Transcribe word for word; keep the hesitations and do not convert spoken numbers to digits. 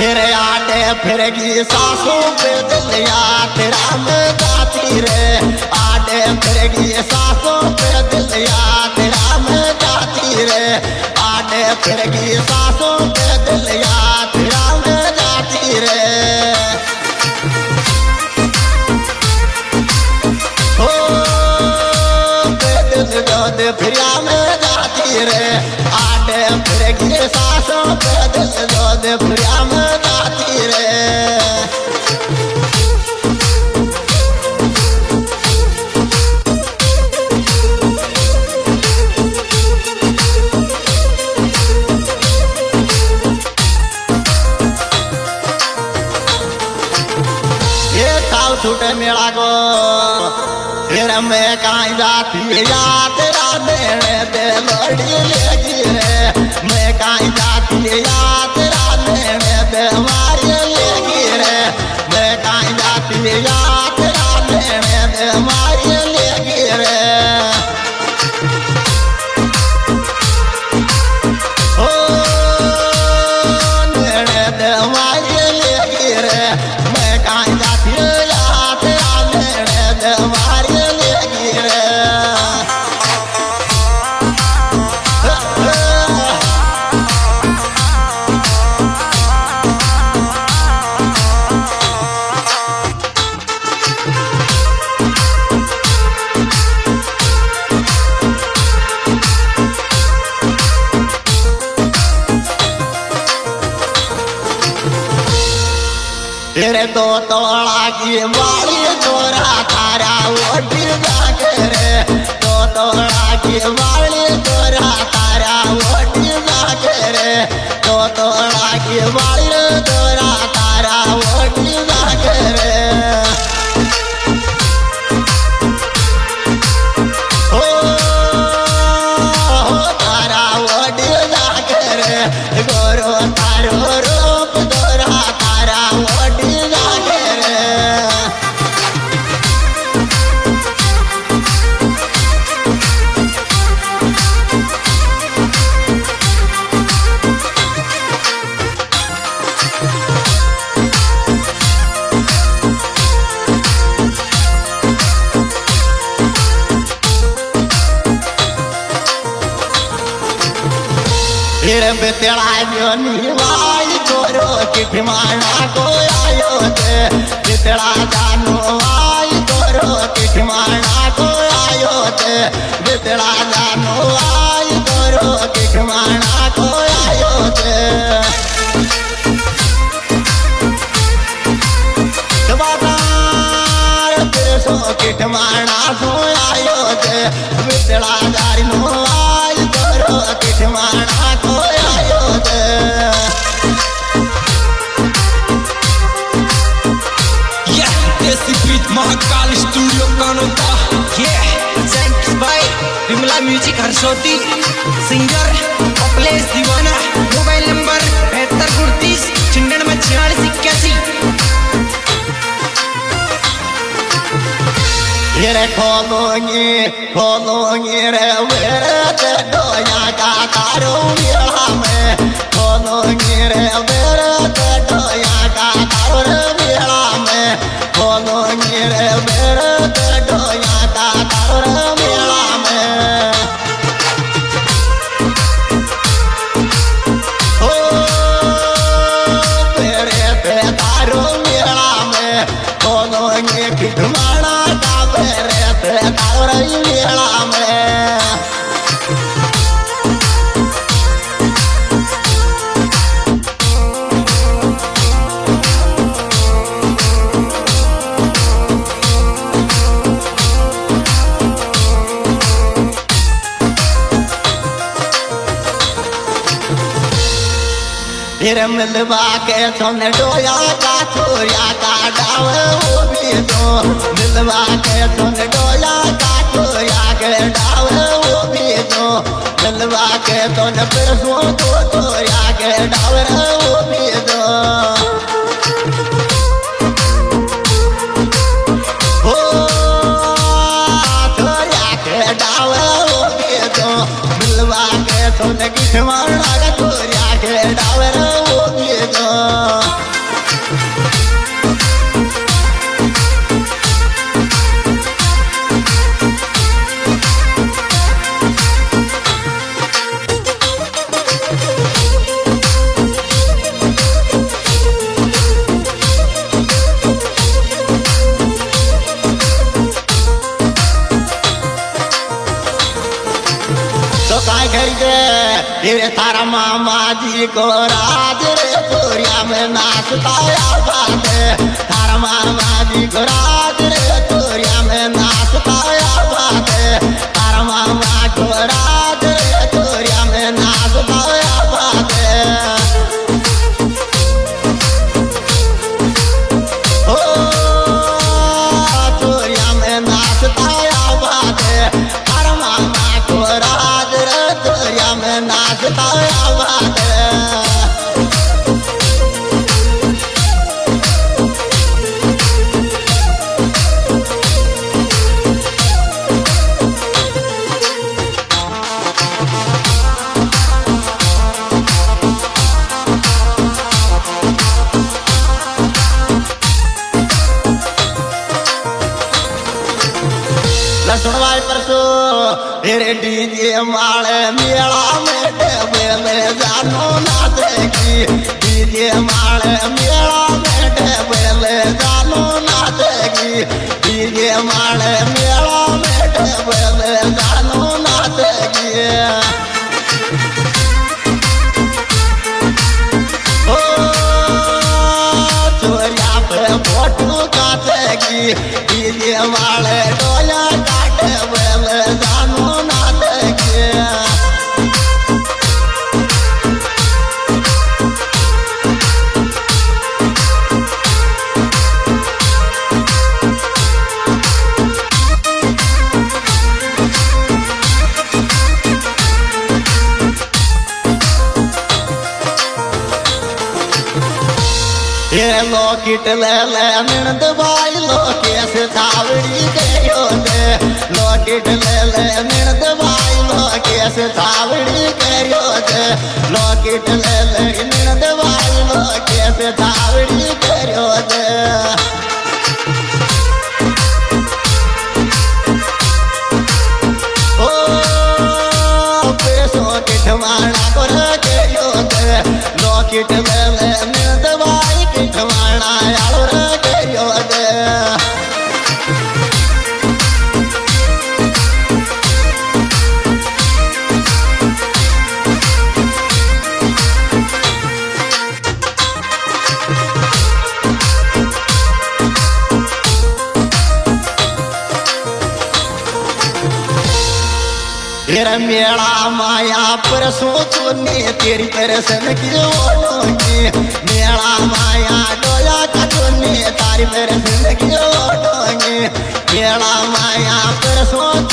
फिर आटे फिरगी सासों पे दिलिया तेरा में जाती रे। आटे फिरगी सासों पे दिलिया तेरा में जाती रे। आटे फिरगी सासों पे दिलिया तेरा में जाती रे। हो दिल जो फिरिया में जाती रे। आटे फिरगी सासों पे दिल जो फिरिया में जाती रे। छूटे मेरा को फिर मैं कहाँ जाती याद तेरा दे लड़ी लेगी रे। मैं कहाँ जाती याद तेरा दे मारी लेगी रे। मैं कहाँ जाती याद तेरा दे मारी लेगी रे। ओ नेड़े दे मारी लेगी रे। मैं कहाँ जाती मारी लेगी रे। तेरे तो तोड़ा की वाली तोरा तारा ओटी जाके रे। तो तोड़ा की वाली तोरा तारा ओटी जाके रे। तो तोड़ा की वाली तोरा तारा ओटी जाके रे। हो तारा ओटी जाके रे। गोरो तारो रूप तोरा तारा ओटी जाके रे। फिर बेतड़ा जो निवाई तोरो किठमाना को आयो थे। बेतड़ा जानो आई तोरो किठमाना को आयो थे। बेतड़ा जानो आई तोरो किठमाना को आयो थे। देशो किठमाना को आयो थे। बेतड़ा जानो आई तोरो किठमाना को आयो थे। Yeah, Desi Beat Mahakal studio Kanota. Yeah, thanks by Vimla music हर्षोती। सिंगर कपलेश दीवाना। मोबाइल नंबर बहत्तर उनतीस छियानवे छियालीस इक्यासी। ये खोलोगी खोलोगी रे मेरे ते डोया का तारो मेला में। खोलोगी रे मेरे ते डोया का तारो मेला में। खोलोगी रे मेरे ते डोया का तारो मेला में। ओ तेरे ते तारो मेला में। खोलोगी किठमाना मेरे ते तारो मेला में। फिर मिलवा के सुन डोया का छोरिया का डाव वो भी दो। मिलवा के सुन डोया का छोरिया के डाव वो भी दो। मिलवा के सुन पैसों को छोरिया के डाव वो भी दो। हो छोरिया के डाव वो भी दो। मिलवा के सुन गिठमाना का छोरिया के डाव वो भी दो। तेरे थारा मामा जी को राज रे तोरिया में नाचता बात है थारा मामा जी को राज रे तोरिया में नाचता बात है थारा मामा को राज रे तोरिया में नाचता बात है ओ तोरिया में नाचता बात है थारा मामा को राज रे तोरिया में नाचता बात है सुन भाई परसो तेरे डीजे माले मेला में डबे में जानो ना देगी डीजे माले मेला में डबे में जानो ना देगी डीजे माले मेला में डबे में जानो ना देगी ओ चोरिया पे फोटो काटेगी डीजे माले डोला जानो ना देखे ये लोकिट ले ले नंद भाई लोकेश थावड़ी गयो दे लोकिट ले ले नंद भाई लोकेश थावड़ी गयो दे लोकिट ले ले नंद भाई लोकेश थावड़ी गयो दे ओ पैसों के ठमाना कर गयो दे लोकिट ले ले नंद भाई ठमाना यार गयो दे तेरा मेला माया पर सोचो ने तेरी परसन की ओटोंगी मेला माया डोला का चुन्नी तारी परसन की ओटोंगी मेला माया पर सोच